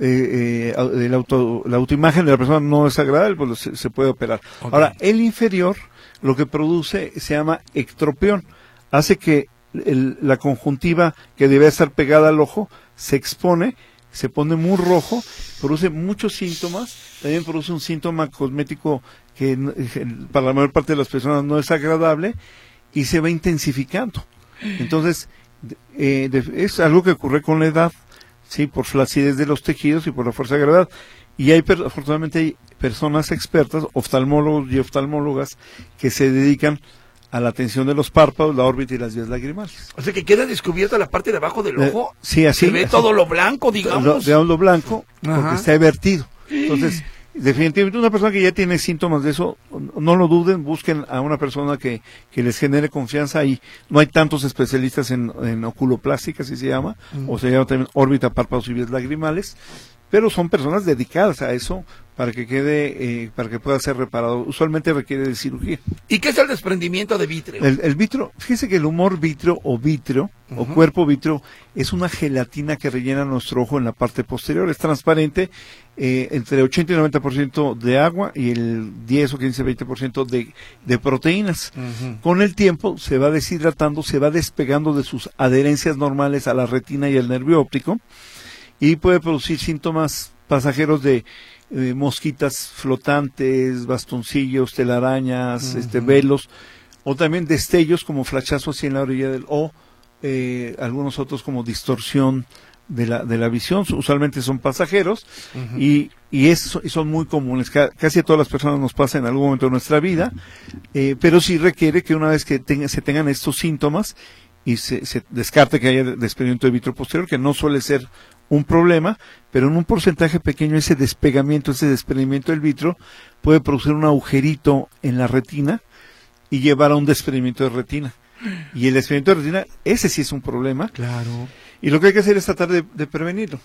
la autoimagen de la persona no es agradable, pues se puede operar. Okay. Ahora, el inferior lo que produce se llama ectropión, hace que la conjuntiva que debe estar pegada al ojo se expone, se pone muy rojo, produce muchos síntomas, también produce un síntoma cosmético que para la mayor parte de las personas no es agradable y se va intensificando. Entonces, es algo que ocurre con la edad, sí, por flacidez de los tejidos y por la fuerza de gravedad. Y afortunadamente hay personas expertas, oftalmólogos y oftalmólogas, que se dedican a la atención de los párpados, la órbita y las vías lagrimales. O sea, que queda descubierta la parte de abajo del ojo. Sí, así. Se ve así, todo lo blanco, digamos. Lo blanco, porque está vertido. Entonces, definitivamente una persona que ya tiene síntomas de eso, no lo duden, busquen a una persona que les genere confianza. Y no hay tantos especialistas en oculoplástica, así se llama, o se llama también órbita, párpados y vías lagrimales, pero son personas dedicadas a eso para que quede, para que pueda ser reparado. Usualmente requiere de cirugía. ¿Y qué es el desprendimiento de vítreo? El vítreo, fíjese que el humor vítreo o cuerpo vítreo es una gelatina que rellena nuestro ojo en la parte posterior. Es transparente, entre 80 y 90% de agua y el 10 o 15, 20% de proteínas. Con el tiempo se va deshidratando, se va despegando de sus adherencias normales a la retina y al nervio óptico, y puede producir síntomas pasajeros de mosquitas flotantes, bastoncillos, telarañas, velos, o también destellos como flachazos así en la orilla algunos otros como distorsión de la visión. Usualmente son pasajeros y son muy comunes. Casi a todas las personas nos pasa en algún momento de nuestra vida, pero sí requiere que una vez que se tengan estos síntomas y se descarte que haya desprendimiento de vítreo posterior, que no suele ser un problema, pero en un porcentaje pequeño ese desprendimiento del vítreo puede producir un agujerito en la retina y llevar a un desprendimiento de retina. Y el desprendimiento de retina, ese sí es un problema. Claro. Y lo que hay que hacer es tratar de prevenirlo.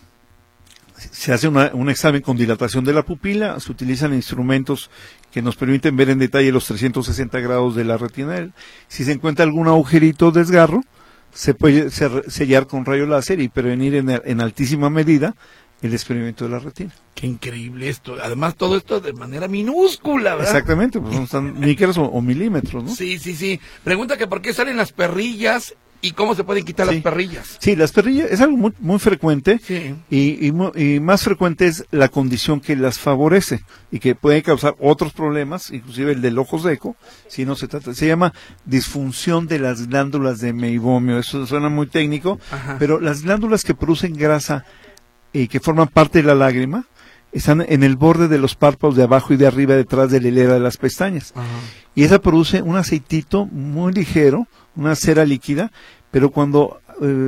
Se hace un examen con dilatación de la pupila, se utilizan instrumentos que nos permiten ver en detalle los 360 grados de la retina. Si se encuentra algún agujerito o desgarro, se puede sellar con rayo láser y prevenir en altísima medida el desprendimiento de la retina. Qué increíble esto. Además, todo esto de manera minúscula, ¿verdad? Exactamente, pues son micras o milímetros, ¿no? Sí. Pregunta que por qué salen las perrillas y cómo se pueden quitar las perrillas. Sí, las perrillas es algo muy, muy frecuente, sí. y más frecuente es la condición que las favorece y que puede causar otros problemas, inclusive el del ojo seco, si no se trata. Se llama disfunción de las glándulas de meibomio. Eso suena muy técnico, pero las glándulas que producen grasa y que forman parte de la lágrima están en el borde de los párpados de abajo y de arriba, detrás de la hilera de las pestañas. Y esa produce un aceitito muy ligero, una cera líquida, pero cuando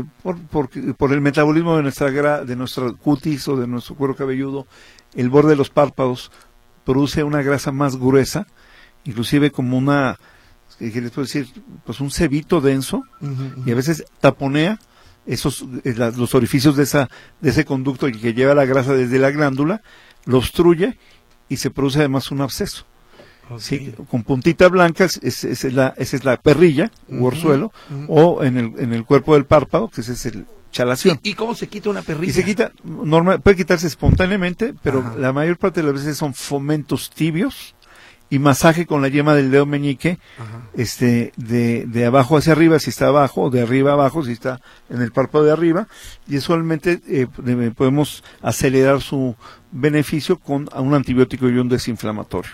por el metabolismo de nuestra cutis o de nuestro cuero cabelludo, el borde de los párpados produce una grasa más gruesa, inclusive como ¿qué les puedo decir? Pues un cebito denso, y a veces taponea los orificios de ese conducto que lleva la grasa desde la glándula, lo obstruye y se produce además un absceso. Okay. Sí, con puntita blanca, esa es la perrilla u orzuelo, o en el cuerpo del párpado, que ese es el chalación. ¿Y cómo se quita una perrilla? Y se quita, puede quitarse espontáneamente, pero la mayor parte de las veces son fomentos tibios y masaje con la yema del dedo meñique, de abajo hacia arriba si está abajo, o de arriba abajo si está en el párpado de arriba, y usualmente podemos acelerar su beneficio con un antibiótico y un desinflamatorio.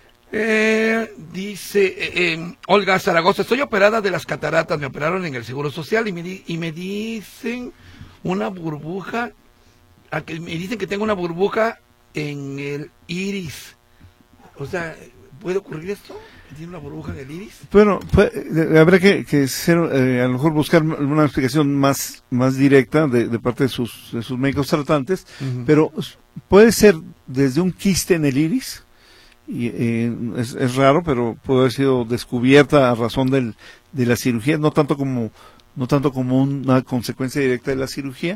Dice Olga Zaragoza, estoy operada de las cataratas, me operaron en el Seguro Social y me dicen una burbuja, me dicen que tengo una burbuja en el iris. O sea, ¿puede ocurrir esto? ¿Tiene una burbuja en el iris? Bueno, habrá que ser, a lo mejor buscar una explicación más directa de parte de sus médicos tratantes, pero puede ser desde un quiste en el iris, y es raro, pero puede haber sido descubierta a razón de la cirugía, no tanto como una consecuencia directa de la cirugía,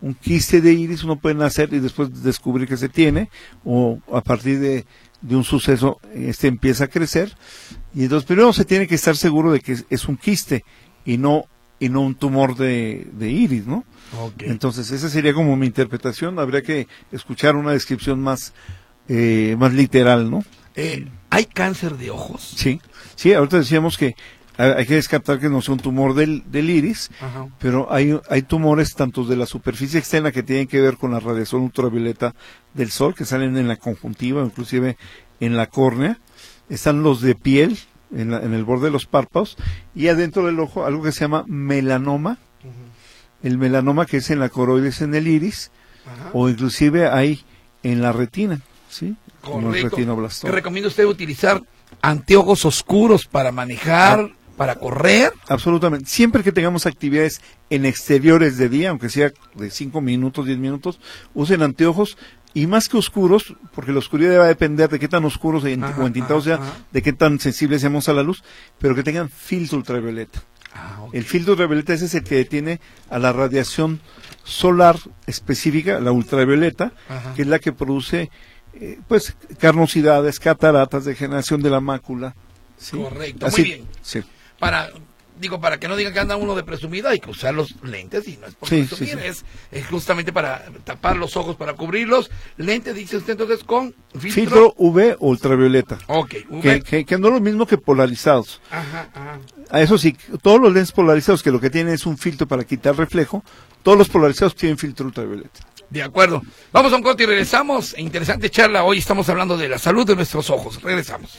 un quiste de iris, uno puede nacer y después descubrir que se tiene, o a partir de un suceso, empieza a crecer, y entonces primero se tiene que estar seguro de que es un quiste, y no un tumor de iris, ¿no? Okay. Entonces esa sería como mi interpretación, habría que escuchar una descripción más literal, ¿no? ¿Hay cáncer de ojos? Sí, ahorita decíamos que hay que descartar que no sea un tumor del iris, Ajá. pero hay tumores tanto de la superficie externa que tienen que ver con la radiación ultravioleta del sol, que salen en la conjuntiva, inclusive en la córnea. Están los de piel, en el borde de los párpados, y adentro del ojo algo que se llama melanoma. El melanoma, que es en la coroides, en el iris, Ajá. o inclusive hay en la retina, ¿sí? Como el Correcto. retinoblastoma. ¿Qué recomienda usted utilizar anteojos oscuros para manejar, para correr? Absolutamente. Siempre que tengamos actividades en exteriores de día, aunque sea de 5 minutos, 10 minutos, usen anteojos, y más que oscuros, porque la oscuridad va a depender de qué tan oscuros o entintados sea, de qué tan sensibles seamos a la luz, pero que tengan filtro ultravioleta. Okay. El filtro ultravioleta ese es el que detiene a la radiación solar específica, la ultravioleta, Ajá. que es la que produce carnosidades, cataratas, degeneración de la mácula. ¿Sí? Correcto, Así, muy bien. Sí. Para que no digan que anda uno de presumido, hay que usar los lentes, y no es por presumir, es justamente para tapar los ojos, para cubrirlos. Lentes, dice usted, entonces, con filtro UV o ultravioleta. Ok, UV. Que no es lo mismo que polarizados. Ajá. A eso sí, todos los lentes polarizados, que lo que tienen es un filtro para quitar reflejo, todos los polarizados tienen filtro ultravioleta. De acuerdo. Vamos a un corte y regresamos. Interesante charla. Hoy estamos hablando de la salud de nuestros ojos. Regresamos.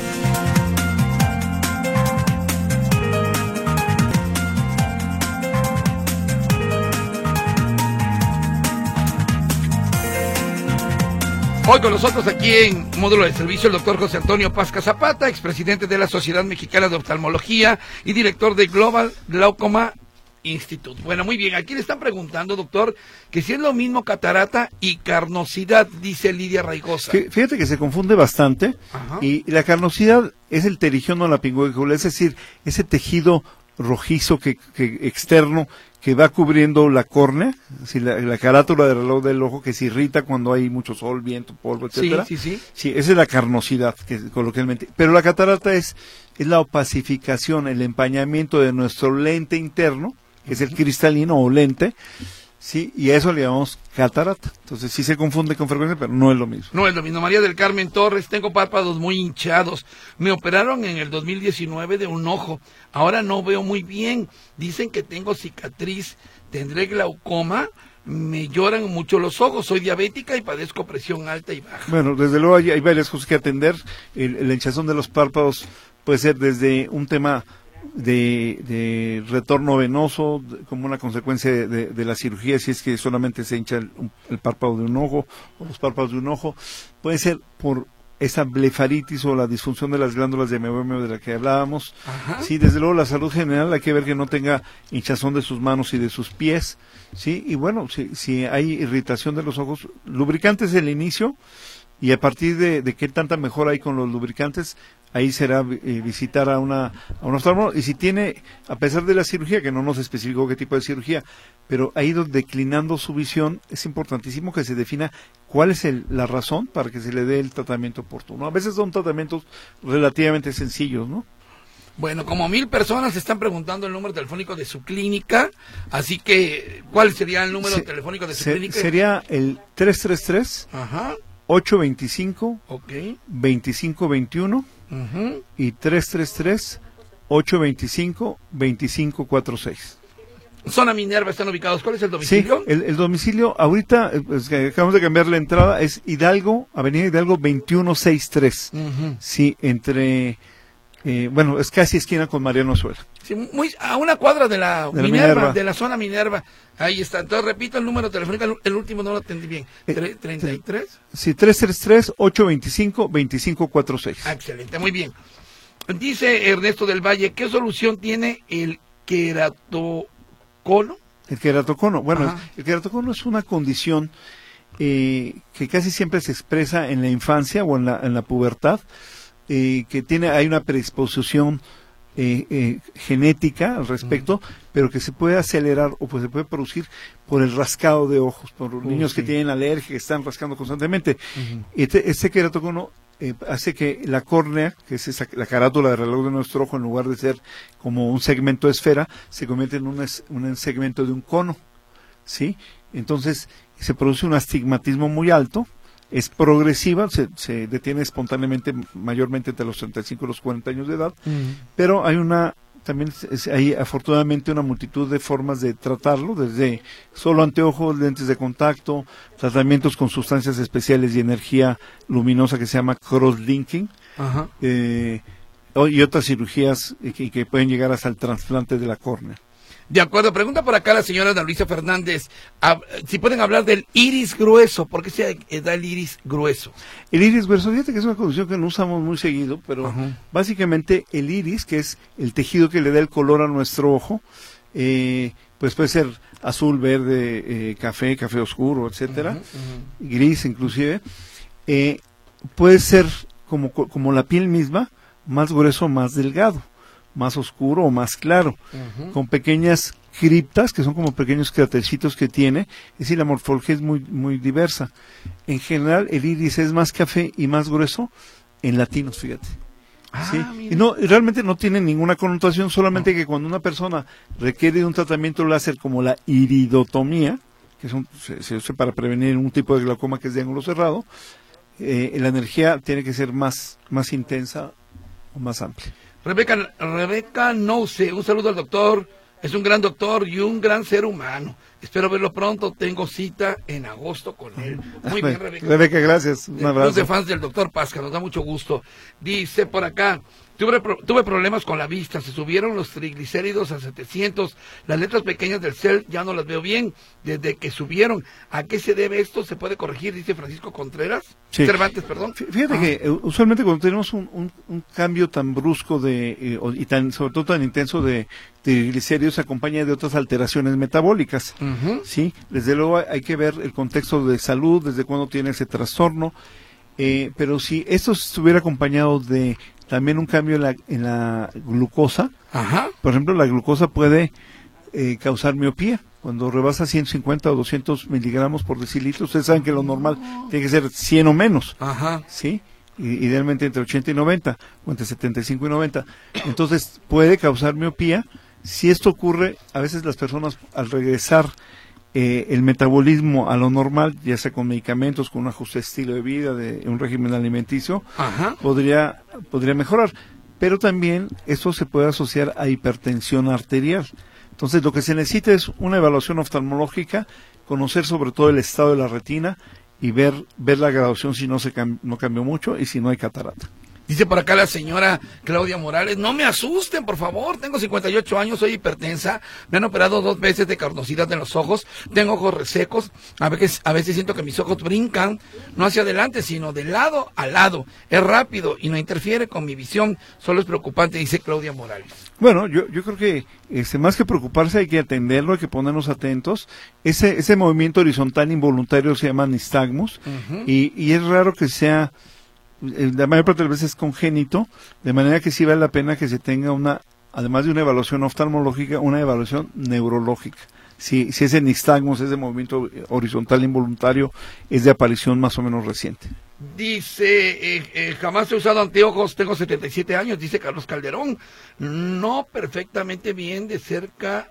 Hoy con nosotros aquí en Módulo de Servicio el doctor José Antonio Pasca Zapata, expresidente de la Sociedad Mexicana de Oftalmología y director de Global Glaucoma Institute. Bueno, muy bien, aquí le están preguntando, doctor, que si es lo mismo catarata y carnosidad, dice Lidia Raigosa. Fíjate que se confunde bastante. Ajá. Y la carnosidad es el terigión o la pingüícula, es decir, ese tejido rojizo que externo que va cubriendo la córnea, la carátula del reloj del ojo, que se irrita cuando hay mucho sol, viento, polvo, etcétera. Sí. Sí, esa es la carnosidad, que coloquialmente. Pero la catarata es la opacificación, el empañamiento de nuestro lente interno, que es el cristalino o lente, sí, y a eso le llamamos catarata. Entonces sí se confunde con frecuencia, pero no es lo mismo. No es lo mismo. María del Carmen Torres, tengo párpados muy hinchados. Me operaron en el 2019 de un ojo. Ahora no veo muy bien. Dicen que tengo cicatriz. ¿Tendré glaucoma? Me lloran mucho los ojos. Soy diabética y padezco presión alta y baja. Bueno, desde luego hay varias cosas que atender. La hinchazón de los párpados puede ser desde un tema de retorno venoso, como una consecuencia de la cirugía, si es que solamente se hincha el párpado de un ojo o los párpados de un ojo. Puede ser por esa blefaritis o la disfunción de las glándulas de mebomio de la que hablábamos. Ajá. Sí, desde luego la salud general, hay que ver que no tenga hinchazón de sus manos y de sus pies. Sí, y bueno, si hay irritación de los ojos, lubricantes el inicio, y a partir de qué tanta mejora hay con los lubricantes, ahí será visitar a un oftalmólogo. Y si tiene, a pesar de la cirugía, que no nos especificó qué tipo de cirugía, pero ha ido declinando su visión, es importantísimo que se defina cuál es la razón para que se le dé el tratamiento oportuno. A veces son tratamientos relativamente sencillos, ¿no? Bueno, como 1000 personas están preguntando el número telefónico de su clínica, así que, ¿cuál sería el número telefónico de su clínica? Sería el 333 Ajá. 825 Ok. 2521 Uh-huh. y 333 825 2546. Zona Minerva están ubicados. ¿Cuál es el Sí, domicilio? el domicilio ahorita, pues, que acabamos de cambiar la entrada, es Hidalgo, Avenida Hidalgo 2163. Uh-huh. Sí, entre, es casi esquina con Mariano Azuela. Sí, a una cuadra de la Minerva. de la zona Minerva. Ahí está. Entonces, repito el número telefónico, el último no lo entendí bien. 33. Sí, 333 825 2546. Excelente, muy bien. Dice Ernesto del Valle, ¿qué solución tiene el queratocono? El queratocono, bueno, Ajá. el queratocono es una condición que casi siempre se expresa en la infancia o en la pubertad, que hay una predisposición genética al respecto, pero que se puede acelerar o pues se puede producir por el rascado de ojos, por los niños que tienen alergia, que están rascando constantemente. Este queratocono hace que la córnea, que es la carátula de reloj de nuestro ojo, en lugar de ser como un segmento de esfera, se convierte en un segmento de un cono, ¿sí? Entonces se produce un astigmatismo muy alto, es progresiva, se detiene espontáneamente, mayormente entre los 35 y los 40 años de edad, pero hay hay afortunadamente una multitud de formas de tratarlo, desde solo anteojos, lentes de contacto, tratamientos con sustancias especiales y energía luminosa que se llama crosslinking, y otras cirugías que pueden llegar hasta el trasplante de la córnea. De acuerdo, pregunta por acá la señora Ana Luisa Fernández, si pueden hablar del iris grueso, ¿por qué se da el iris grueso? El iris grueso, fíjate que es una condición que no usamos muy seguido, pero básicamente el iris, que es el tejido que le da el color a nuestro ojo, pues puede ser azul, verde, café oscuro, etcétera, gris inclusive, puede ser como la piel misma, más grueso, más delgado, más oscuro o más claro, con pequeñas criptas, que son como pequeños crátercitos que tiene, es decir, la morfología es muy, muy diversa. En general, el iris es más café y más grueso en latinos, fíjate. ¿Sí? Y realmente no tiene ninguna connotación, solamente que cuando una persona requiere de un tratamiento láser como la iridotomía, que se usa para prevenir un tipo de glaucoma que es de ángulo cerrado, la energía tiene que ser más intensa o más amplia. Rebeca Nouse, un saludo al doctor, es un gran doctor y un gran ser humano. Espero verlo pronto, tengo cita en agosto con él. Muy bien, Rebeca. Rebeca, gracias. Un abrazo. Club de fans del doctor Pasca, nos da mucho gusto. Dice por acá, tuve problemas con la vista, se subieron los triglicéridos a 700, las letras pequeñas del cel ya no las veo bien, desde que subieron. ¿A qué se debe esto? ¿Se puede corregir? Dice Francisco Contreras. Sí. Cervantes, perdón. Fíjate que usualmente cuando tenemos un cambio tan brusco y sobre todo tan intenso de triglicéridos, se acompaña de otras alteraciones metabólicas. Sí, desde luego hay que ver el contexto de salud, desde cuándo tiene ese trastorno, pero si esto estuviera acompañado de también un cambio en la glucosa, por ejemplo, la glucosa puede causar miopía. Cuando rebasa 150 o 200 miligramos por decilitro, ustedes saben que lo normal tiene que ser 100 o menos, ¿sí? Idealmente entre 80 y 90, o entre 75 y 90. Entonces, puede causar miopía. Si esto ocurre, a veces las personas al regresar el metabolismo a lo normal, ya sea con medicamentos, con un ajuste de estilo de vida, de un régimen alimenticio, podría mejorar. Pero también esto se puede asociar a hipertensión arterial. Entonces lo que se necesita es una evaluación oftalmológica, conocer sobre todo el estado de la retina y ver la graduación si no cambió mucho y si no hay catarata. Dice por acá la señora Claudia Morales, no me asusten, por favor, tengo 58 años, soy hipertensa, me han operado 2 veces de carnosidad en los ojos, tengo ojos resecos, a veces siento que mis ojos brincan, no hacia adelante, sino de lado a lado, es rápido y no interfiere con mi visión, solo es preocupante, dice Claudia Morales. Bueno, yo creo que más que preocuparse hay que atenderlo, hay que ponernos atentos. Ese movimiento horizontal involuntario se llama nistagmus, y es raro que sea... La mayor parte de las veces es congénito, de manera que sí vale la pena que se tenga además de una evaluación oftalmológica, una evaluación neurológica. Si ese nistagmus, ese movimiento horizontal involuntario, es de aparición más o menos reciente. Dice, jamás he usado anteojos, tengo 77 años, dice Carlos Calderón, veo perfectamente bien de cerca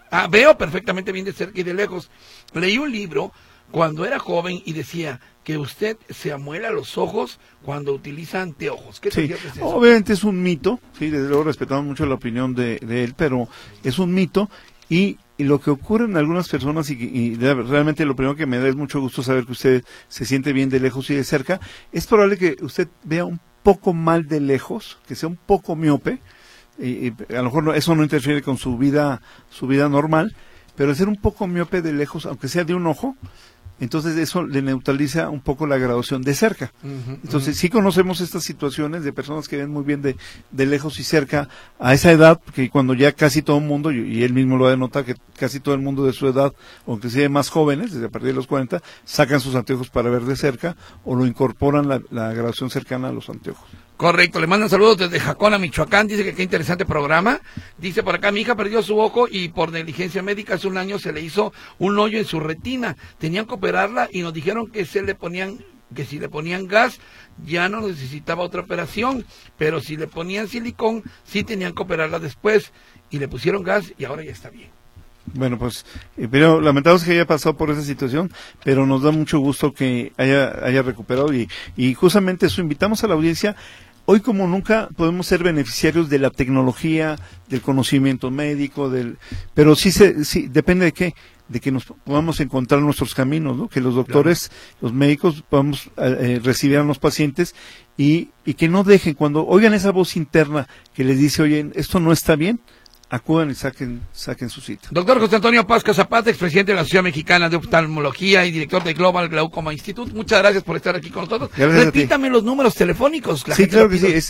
y de lejos. Leí un libro cuando era joven y decía que usted se amuela los ojos cuando utiliza anteojos. ¿Qué te cierto es eso? Obviamente es un mito, sí, desde luego respetamos mucho la opinión de él, pero es un mito y lo que ocurre en algunas personas y realmente lo primero que me da es mucho gusto saber que usted se siente bien de lejos y de cerca, es probable que usted vea un poco mal de lejos, que sea un poco miope, y a lo mejor eso no interfiere con su vida normal, pero ser un poco miope de lejos, aunque sea de un ojo, entonces eso le neutraliza un poco la graduación de cerca. Entonces sí conocemos estas situaciones de personas que ven muy bien de lejos y cerca a esa edad, que cuando ya casi todo el mundo, y él mismo lo ha de notar, que casi todo el mundo de su edad, o inclusive más jóvenes, desde a partir de los 40, sacan sus anteojos para ver de cerca o lo incorporan la graduación cercana a los anteojos. Correcto, le mandan saludos desde Jacona, Michoacán, dice que qué interesante programa. Dice por acá, mi hija perdió su ojo y por negligencia médica hace un año se le hizo un hoyo en su retina. Tenían que operarla y nos dijeron que si le ponían gas ya no necesitaba otra operación, pero si le ponían silicón sí tenían que operarla después, y le pusieron gas y ahora ya está bien. Bueno, pues, pero lamentamos que haya pasado por esa situación, pero nos da mucho gusto que haya recuperado y justamente eso, invitamos a la audiencia. Hoy como nunca podemos ser beneficiarios de la tecnología, del conocimiento médico, pero sí depende de qué, de que nos podamos encontrar nuestros caminos, ¿no? Que los doctores, los médicos podamos recibir a los pacientes y que no dejen, cuando oigan esa voz interna que les dice, oye, esto no está bien, acudan y saquen su cita. Doctor José Antonio Pascua Zapata, expresidente de la Sociedad Mexicana de Oftalmología y director de Global Glaucoma Institute, muchas gracias por estar aquí con nosotros. Gracias. Repítame los números telefónicos. Sí, claro que sí, es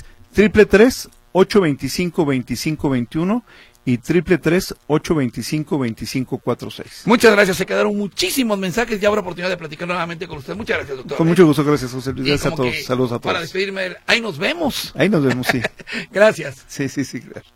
333-825-2521 y 333-825-2546. Muchas gracias, se quedaron muchísimos mensajes y habrá oportunidad de platicar nuevamente con usted. Muchas gracias, doctor. Con mucho gusto, gracias, José Luis. Gracias a todos, saludos a todos. Para despedirme, ahí nos vemos. Ahí nos vemos, sí. Gracias. Sí, claro.